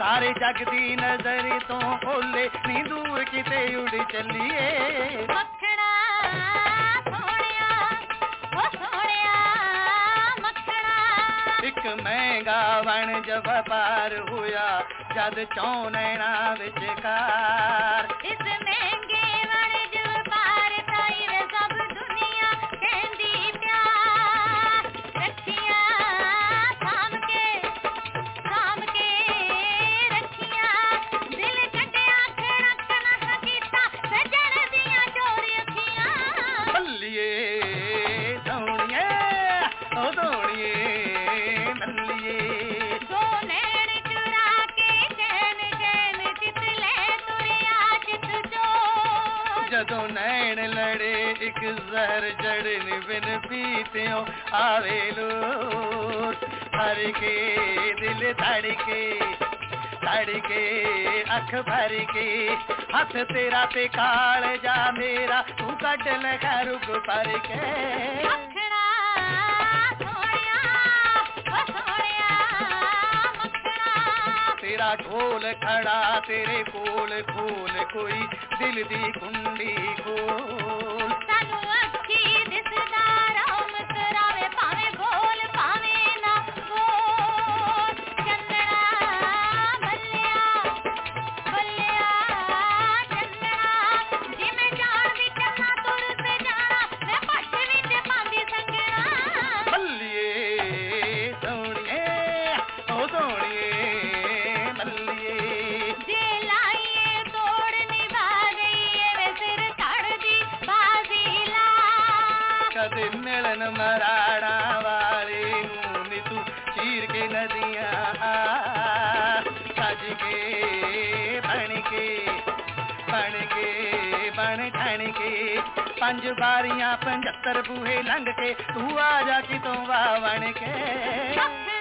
सारे जग दी नजर तो ओले नी दूर किते उड़ चलिए मखना सोहणिया ओ सोहणिया मखना एक महंगा वण जब पार होया जद चौ नैना विचकार इस महंगे वण जब पार पाई वे सब दुनिया कहंदी प्यार रखिया थाम के रखिया दिल कटिया खड़क ना कीता सजन दिया चोरी अखियां बल्लिए सोहणिए ओ सोहणिए बल्लिए दो नैन चुरा के चैन चैन चित ले तुरिया चित चोर जदों नैन लड़े एक जहर जड़न बिन पीत्यों आवे लोर भर के दिल धड़के अख भर के हथ तेरा ते काल जा मेरा तू कट लगा रुक पर के मखना सोहणिया ओ सोहणिया मखना तेरा ढोल खड़ा तेरे कोल खोल कोई दिल दी कुंडी खोल सानू अखी दिसदा राम करावे पावे गोल पावे ना गोल चंदना बल्लिया बल्लिया चंदना जिमें जान दी चलना तुर से जाना मैं पट विच पांदी संगना बल्लिए सोहणिए ओ सोहणिए बल्लिए जे लाइए तोड़ निभा गई वे सिर तड़ दी बाजी ला कदे मिलन मराड़ा वाले नी तू चीर के नदियां सज के बन ठण के पंज बारियां 75 बूहे लंघ के तू आ जा कि तू वाह बन के मखना